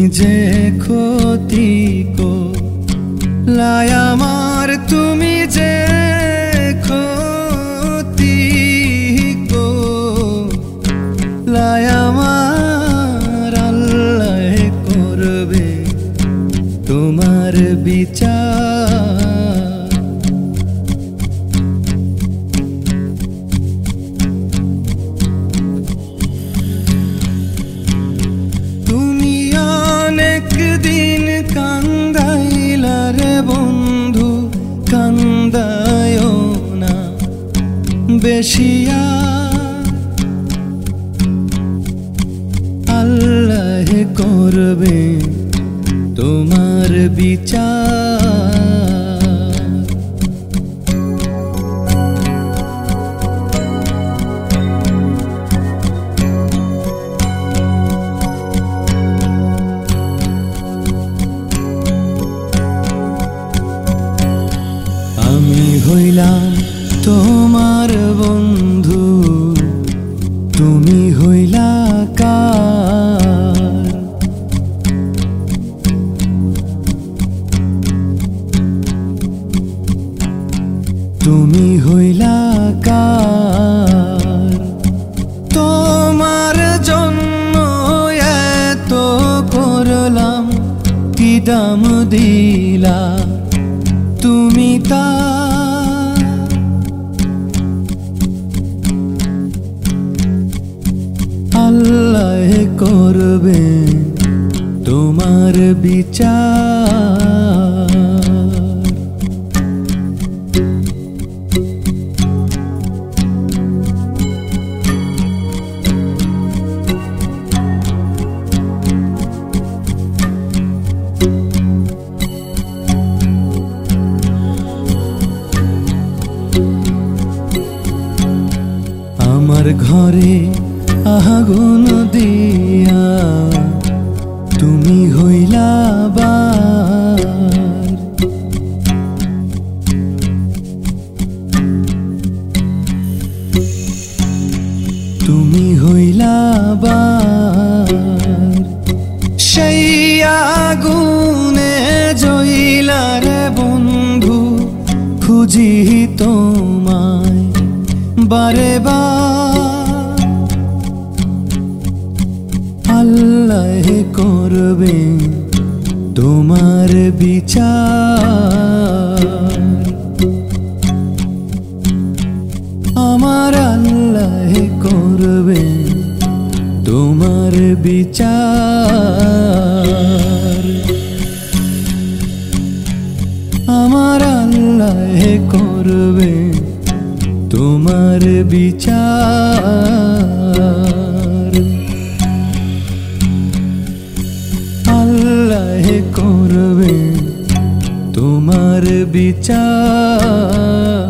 যে ক্ষতি করলাই আমার, তুমি যে ক্ষতি করলাই আমার, আল্লাহ করবে তোমার বিচার। তুমি অনেক দিন কান্দাইলা রে বন্ধু, কান্দায়ও না বেশিয়া, আল্লাহ করবে তোমার বিচার। আমি হইলাম তোমার বন্ধু, তুমি হইলা কার? তুমি হইলা কার? তোমার জন্য এত করলাম, কি দাম দিলা তুমি তা? আল্লাহ করবে তোমার বিচার। আমার ঘরে আগুন দিয়া তুমি হইলা বার, তুমি হইলা বার। সেই আগুনে জ্বইলা রে বন্ধু, খুঁজি তোমায় বারে বার, আল্লাহ করবে তোমার বিচার। আমার আল্লাহ করবে তোমার বিচার। আমার আল্লাহ করবে তোমার বিচার। আল্লাহ করবে তোমার বিচার।